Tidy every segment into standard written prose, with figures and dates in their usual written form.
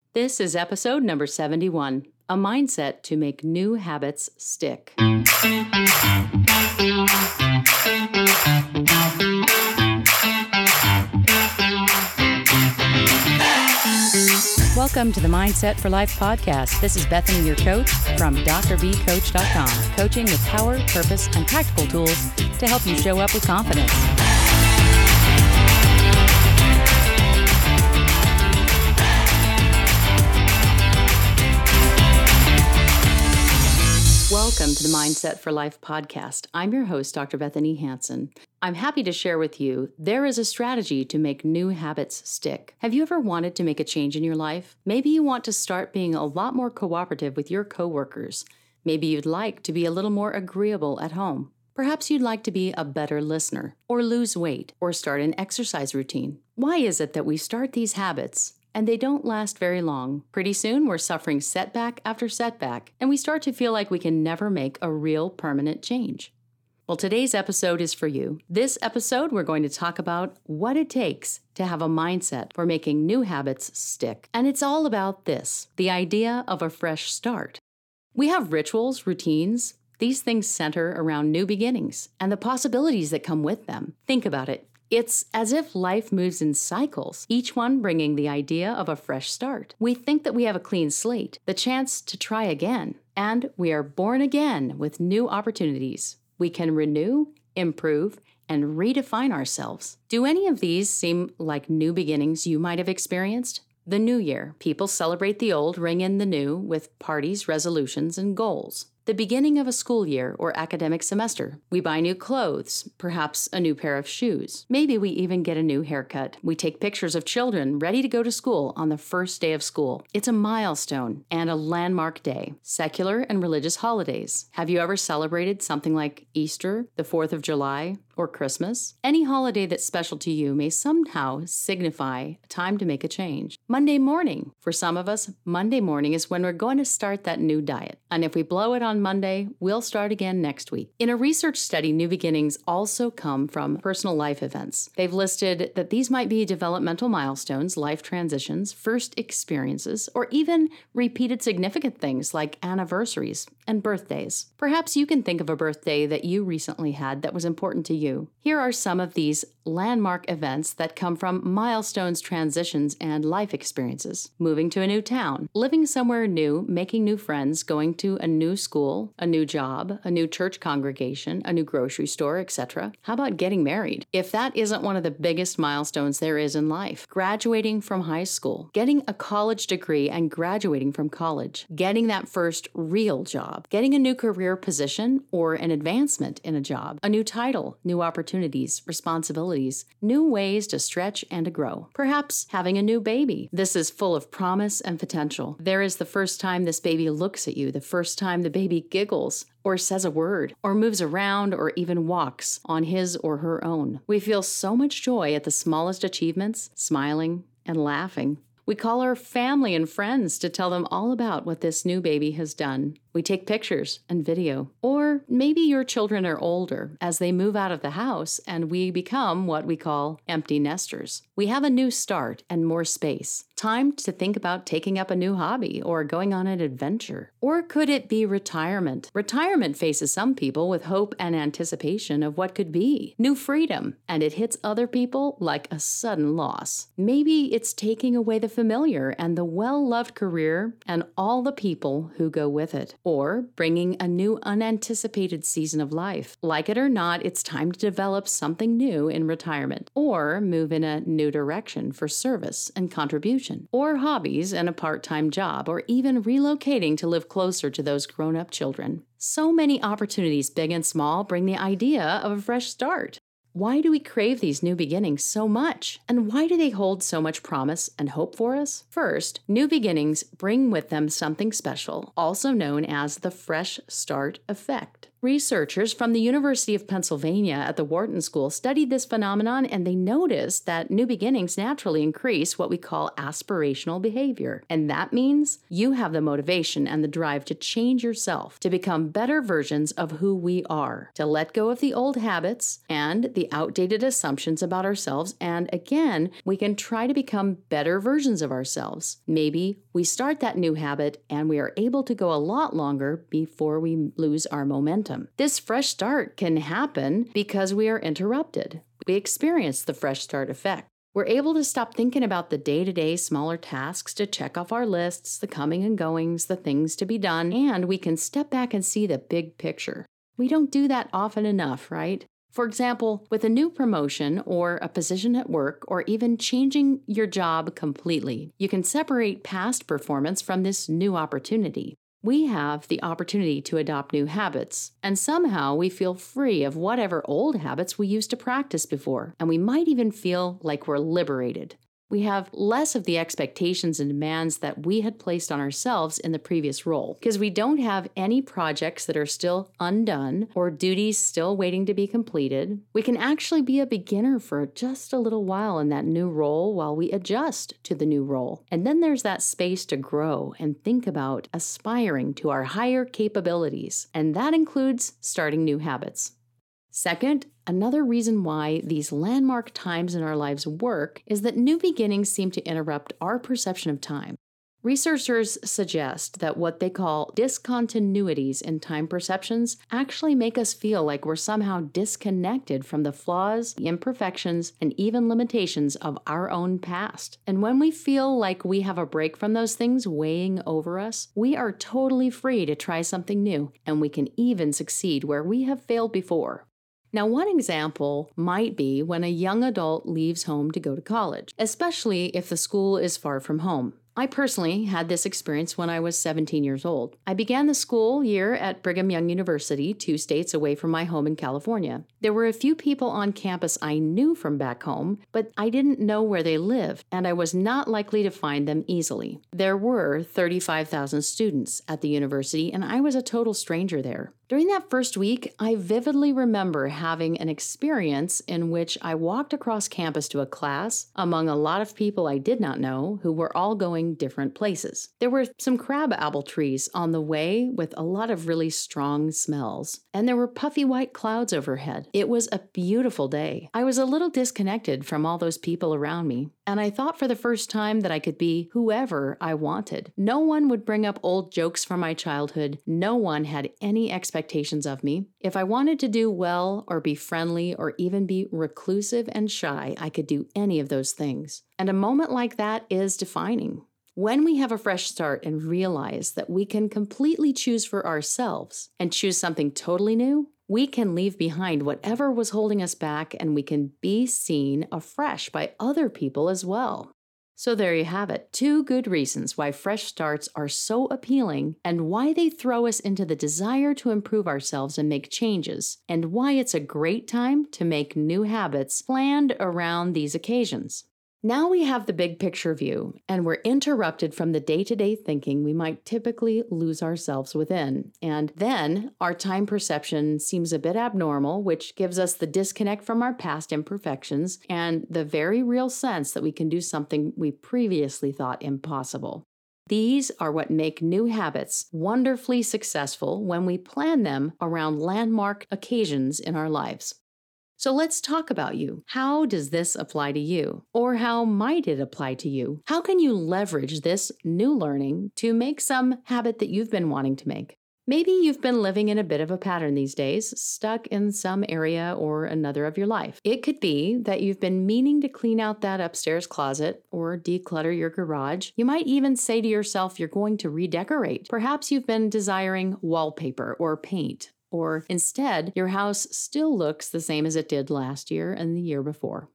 This is episode number 71, A Mindset to Make New Habits Stick. Welcome to the Mindset for Life podcast. This is Bethany, your coach from drbcoach.com, coaching with power, purpose, and practical tools to help you show up with confidence. Welcome to the Mindset for Life podcast. I'm your host, Dr. Bethany Hansen. I'm happy to share with you there is a strategy to make new habits stick. Have you ever wanted to make a change in your life? Maybe you want to start being a lot more cooperative with your coworkers. Maybe you'd like to be a little more agreeable at home. Perhaps you'd like to be a better listener, or lose weight, or start an exercise routine. Why is it that we start these habits and they don't last very long? Pretty soon, we're suffering setback after setback, and we start to feel like we can never make a real permanent change. Well, today's episode is for you. This episode, we're going to talk about what it takes to have a mindset for making new habits stick. And it's all about this, the idea of a fresh start. We have rituals, routines. These things center around new beginnings and the possibilities that come with them. Think about it. It's as if life moves in cycles, each one bringing the idea of a fresh start. We think that we have a clean slate, the chance to try again, and we are born again with new opportunities. We can renew, improve, and redefine ourselves. Do any of these seem like new beginnings you might have experienced? The new year. People celebrate the old, ring in the new with parties, resolutions, and goals. The beginning of a school year or academic semester. We buy new clothes, perhaps a new pair of shoes. Maybe we even get a new haircut. We take pictures of children ready to go to school on the first day of school. It's a milestone and a landmark day. Secular and religious holidays. Have you ever celebrated something like Easter, the 4th of July, or Christmas? Any holiday that's special to you may somehow signify time to make a change. Monday morning. For some of us, Monday morning is when we're going to start that new diet. And if we blow it on Monday, we'll start again next week. In a research study, new beginnings also come from personal life events. They've listed that these might be developmental milestones, life transitions, first experiences, or even repeated significant things like anniversaries and birthdays. Perhaps you can think of a birthday that you recently had that was important to you. Here are some of these landmark events that come from milestones, transitions, and life experiences. Moving to a new town, living somewhere new, making new friends, going to a new school, a new job, a new church congregation, a new grocery store, etc. How about getting married? If that isn't one of the biggest milestones there is in life. Graduating from high school, getting a college degree and graduating from college, getting that first real job, getting a new career position or an advancement in a job, a new title, new opportunities, responsibilities, new ways to stretch and to grow. Perhaps having a new baby. This is full of promise and potential. There is the first time this baby looks at you, the first time the baby giggles or says a word or moves around or even walks on his or her own. We feel so much joy at the smallest achievements, smiling and laughing. We call our family and friends to tell them all about what this new baby has done. We take pictures and video. Or maybe your children are older as they move out of the house and we become what we call empty nesters. We have a new start and more space. Time to think about taking up a new hobby or going on an adventure. Or could it be retirement? Retirement faces some people with hope and anticipation of what could be. New freedom. And it hits other people like a sudden loss. Maybe it's taking away the familiar and the well-loved career and all the people who go with it. Or bringing a new unanticipated season of life. Like it or not, it's time to develop something new in retirement. Or move in a new direction for service and contribution. Or hobbies and a part-time job. Or even relocating to live closer to those grown-up children. So many opportunities, big and small, bring the idea of a fresh start. Why do we crave these new beginnings so much? And why do they hold so much promise and hope for us? First, new beginnings bring with them something special, also known as the fresh start effect. Researchers from the University of Pennsylvania at the Wharton School studied this phenomenon, and they noticed that new beginnings naturally increase what we call aspirational behavior. And that means you have the motivation and the drive to change yourself, to become better versions of who we are, to let go of the old habits and the outdated assumptions about ourselves. And again, we can try to become better versions of ourselves. Maybe we start that new habit and we are able to go a lot longer before we lose our momentum. This fresh start can happen because we are interrupted. We experience the fresh start effect. We're able to stop thinking about the day-to-day smaller tasks to check off our lists, the coming and goings, the things to be done, and we can step back and see the big picture. We don't do that often enough, right? For example, with a new promotion or a position at work or even changing your job completely, you can separate past performance from this new opportunity. We have the opportunity to adopt new habits, and somehow we feel free of whatever old habits we used to practice before, and we might even feel like we're liberated. We have less of the expectations and demands that we had placed on ourselves in the previous role, because we don't have any projects that are still undone or duties still waiting to be completed. We can actually be a beginner for just a little while in that new role while we adjust to the new role. And then there's that space to grow and think about aspiring to our higher capabilities, and that includes starting new habits. Second, another reason why these landmark times in our lives work is that new beginnings seem to interrupt our perception of time. Researchers suggest that what they call discontinuities in time perceptions actually make us feel like we're somehow disconnected from the flaws, the imperfections, and even limitations of our own past. And when we feel like we have a break from those things weighing over us, we are totally free to try something new, and we can even succeed where we have failed before. Now, one example might be when a young adult leaves home to go to college, especially if the school is far from home. I personally had this experience when I was 17 years old. I began the school year at Brigham Young University, 2 states away from my home in California. There were a few people on campus I knew from back home, but I didn't know where they lived, and I was not likely to find them easily. There were 35,000 students at the university, and I was a total stranger there. During that first week, I vividly remember having an experience in which I walked across campus to a class among a lot of people I did not know who were all going different places. There were some crabapple trees on the way with a lot of really strong smells, and there were puffy white clouds overhead. It was a beautiful day. I was a little disconnected from all those people around me, and I thought for the first time that I could be whoever I wanted. No one would bring up old jokes from my childhood. No one had any expectations of me. If I wanted to do well or be friendly or even be reclusive and shy, I could do any of those things. And a moment like that is defining. When we have a fresh start and realize that we can completely choose for ourselves and choose something totally new, we can leave behind whatever was holding us back, and we can be seen afresh by other people as well. So there you have it, 2 good reasons why fresh starts are so appealing and why they throw us into the desire to improve ourselves and make changes, and why it's a great time to make new habits planned around these occasions. Now we have the big picture view, and we're interrupted from the day-to-day thinking we might typically lose ourselves within. And then our time perception seems a bit abnormal, which gives us the disconnect from our past imperfections and the very real sense that we can do something we previously thought impossible. These are what make new habits wonderfully successful when we plan them around landmark occasions in our lives. So let's talk about you. How does this apply to you? Or how might it apply to you? How can you leverage this new learning to make some habit that you've been wanting to make? Maybe you've been living in a bit of a pattern these days, stuck in some area or another of your life. It could be that you've been meaning to clean out that upstairs closet or declutter your garage. You might even say to yourself you're going to redecorate. Perhaps you've been desiring wallpaper or paint. Or instead, your house still looks the same as it did last year and the year before.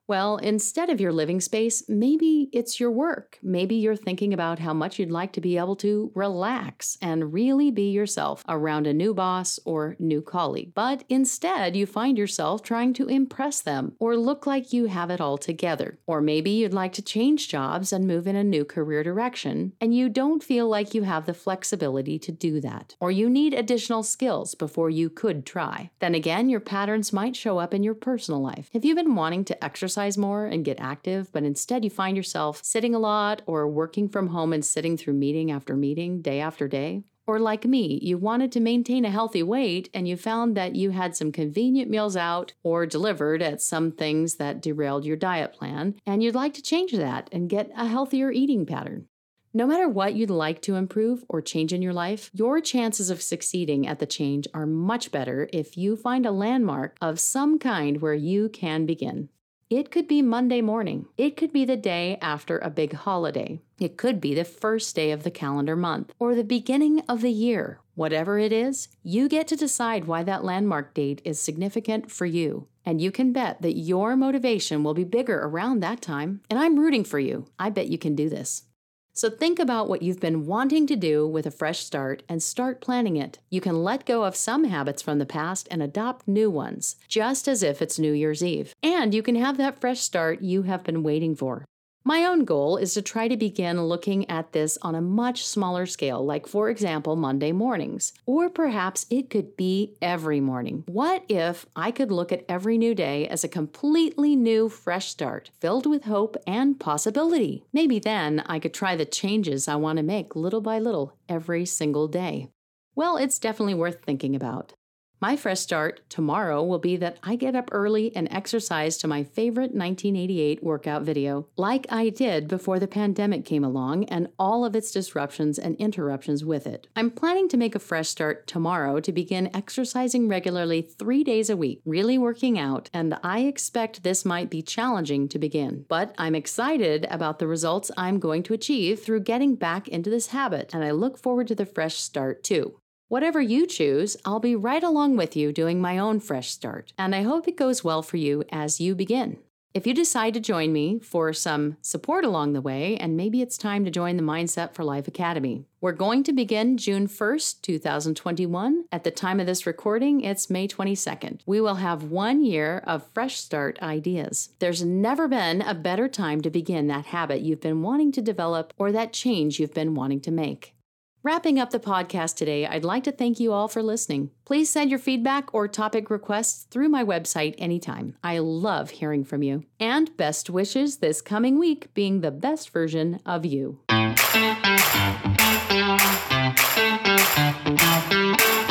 Well, instead of your living space, maybe it's your work. Maybe you're thinking about how much you'd like to be able to relax and really be yourself around a new boss or new colleague. But instead, you find yourself trying to impress them or look like you have it all together. Or maybe you'd like to change jobs and move in a new career direction, and you don't feel like you have the flexibility to do that. Or you need additional skills before you could try. Then again, your patterns might show up in your personal life. Have you been wanting to exercise more and get active, but instead you find yourself sitting a lot or working from home and sitting through meeting after meeting, day after day? Or like me, you wanted to maintain a healthy weight and you found that you had some convenient meals out or delivered at some things that derailed your diet plan, and you'd like to change that and get a healthier eating pattern. No matter what you'd like to improve or change in your life, your chances of succeeding at the change are much better if you find a landmark of some kind where you can begin. It could be Monday morning. It could be the day after a big holiday. It could be the first day of the calendar month or the beginning of the year. Whatever it is, you get to decide why that landmark date is significant for you. And you can bet that your motivation will be bigger around that time. And I'm rooting for you. I bet you can do this. So think about what you've been wanting to do with a fresh start and start planning it. You can let go of some habits from the past and adopt new ones, just as if it's New Year's Eve. And you can have that fresh start you have been waiting for. My own goal is to try to begin looking at this on a much smaller scale, like, for example, Monday mornings. Or perhaps it could be every morning. What if I could look at every new day as a completely new, fresh start, filled with hope and possibility? Maybe then I could try the changes I want to make little by little every single day. Well, it's definitely worth thinking about. My fresh start tomorrow will be that I get up early and exercise to my favorite 1988 workout video, like I did before the pandemic came along and all of its disruptions and interruptions with it. I'm planning to make a fresh start tomorrow to begin exercising regularly 3 days a week, really working out, and I expect this might be challenging to begin. But I'm excited about the results I'm going to achieve through getting back into this habit, and I look forward to the fresh start too. Whatever you choose, I'll be right along with you doing my own fresh start, and I hope it goes well for you as you begin. If you decide to join me for some support along the way, and maybe it's time to join the Mindset for Life Academy. We're going to begin June 1st, 2021. At the time of this recording, it's May 22nd. We will have 1 year of fresh start ideas. There's never been a better time to begin that habit you've been wanting to develop or that change you've been wanting to make. Wrapping up the podcast today, I'd like to thank you all for listening. Please send your feedback or topic requests through my website anytime. I love hearing from you. And best wishes this coming week being the best version of you.